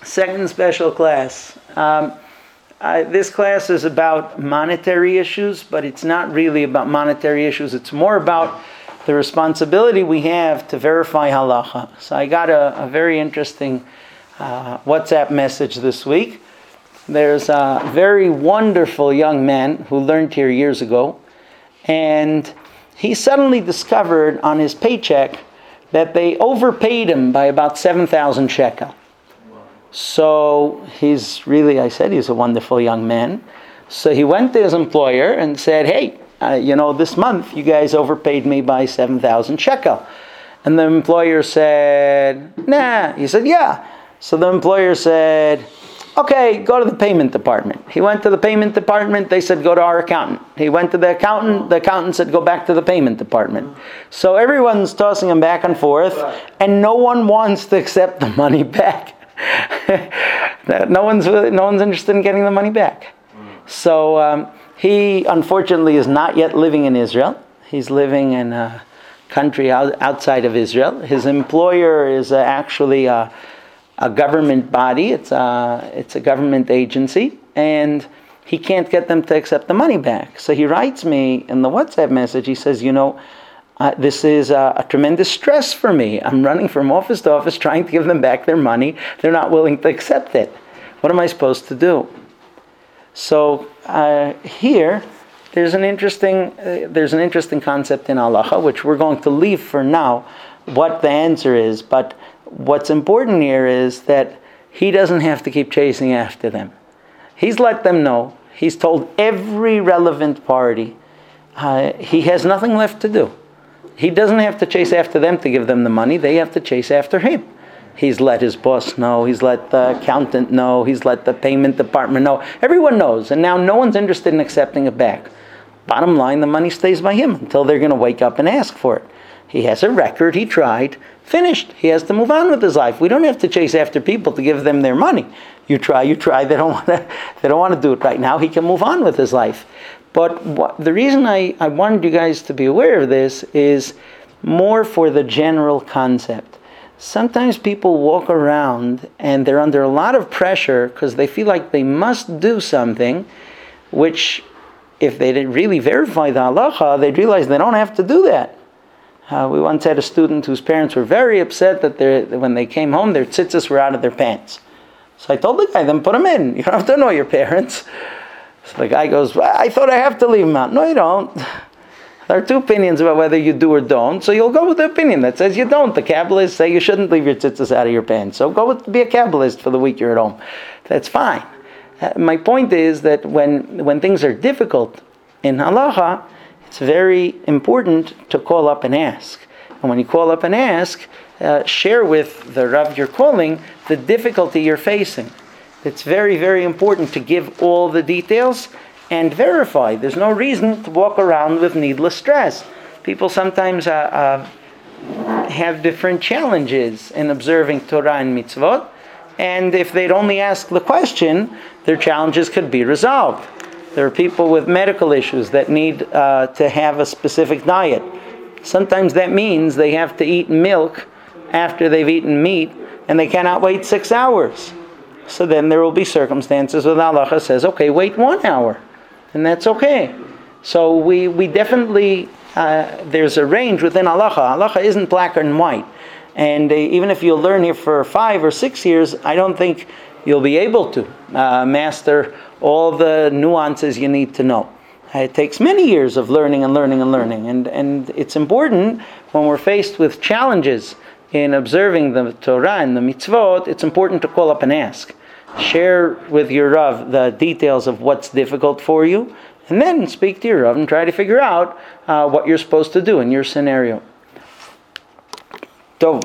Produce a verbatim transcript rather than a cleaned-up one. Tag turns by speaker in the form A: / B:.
A: Second special class. Um, I, this class is about monetary issues, but it's not really about monetary issues. It's more about the responsibility we have to verify halacha. So I got a, a very interesting uh, WhatsApp message this week. There's a very wonderful young man who learned here years ago, and he suddenly discovered on his paycheck that they overpaid him by about seven thousand shekel. So he's really, I said, he's a wonderful young man. So he went to his employer and said, hey, uh, you know, this month you guys overpaid me by seven thousand shekel. And the employer said, nah. He said, yeah. So the employer said, okay, go to the payment department. He went to the payment department. They said, go to our accountant. He went to the accountant. The accountant said, go back to the payment department. So everyone's tossing him back and forth, and no one wants to accept the money back. no one's no one's interested in getting the money back. So um, he unfortunately is not yet living in Israel. He's living in a country out, outside of Israel. His employer is uh, actually a, a government body. It's a, it's a government agency, and he can't get them to accept the money back. So he writes me in the WhatsApp message. He says, you know, Uh, this is uh, a tremendous stress for me. I'm running from office to office trying to give them back their money. They're not willing to accept it. What am I supposed to do? So uh, here, there's an interesting uh, there's an interesting concept in halacha, which we're going to leave for now, what the answer is. But what's important here is that he doesn't have to keep chasing after them. He's let them know. He's told every relevant party uh, he has nothing left to do. He doesn't have to chase after them to give them the money. They have to chase after him. He's let his boss know. He's let the accountant know. He's let the payment department know. Everyone knows. And now no one's interested in accepting it back. Bottom line, the money stays by him until they're going to wake up and ask for it. He has a record. He tried. Finished. He has to move on with his life. We don't have to chase after people to give them their money. You try, you try. They don't want to, they don't want to do it right now. He can move on with his life. But what, the reason I, I wanted you guys to be aware of this is more for the general concept. Sometimes people walk around and they're under a lot of pressure because they feel like they must do something, which if they didn't really verify the halacha, they'd realize they don't have to do that. Uh, we once had a student whose parents were very upset that when they came home, their tzitzis were out of their pants. So I told the guy, then put them in. You don't have to know your parents. So the guy goes, well, I thought I have to leave them out. No, you don't. There are two opinions about whether you do or don't, so you'll go with the opinion that says you don't. The Kabbalists say you shouldn't leave your tzitzis out of your pants. So go with, be a Kabbalist for the week you're at home. That's fine. Uh, my point is that when, when things are difficult in halacha, it's very important to call up and ask. And when you call up and ask, uh, share with the Rav you're calling the difficulty you're facing. It's very, very important to give all the details and verify. There's no reason to walk around with needless stress. People sometimes uh, uh, have different challenges in observing Torah and mitzvot, and if they'd only ask the question, their challenges could be resolved. There are people with medical issues that need uh, to have a specific diet. Sometimes that means they have to eat milk after they've eaten meat, and they cannot wait six hours. So then there will be circumstances where the halacha says, okay, wait one hour. And that's okay. So we, we definitely, uh, there's a range within halacha. Halacha isn't black and white. And uh, even if you'll learn here for five or six years, I don't think you'll be able to uh, master all the nuances you need to know. It takes many years of learning and learning and learning. And, and it's important when we're faced with challenges in observing the Torah and the mitzvot, it's important to call up and ask. Share with your Rav the details of what's difficult for you, and then speak to your Rav and try to figure out uh, what you're supposed to do in your scenario. So,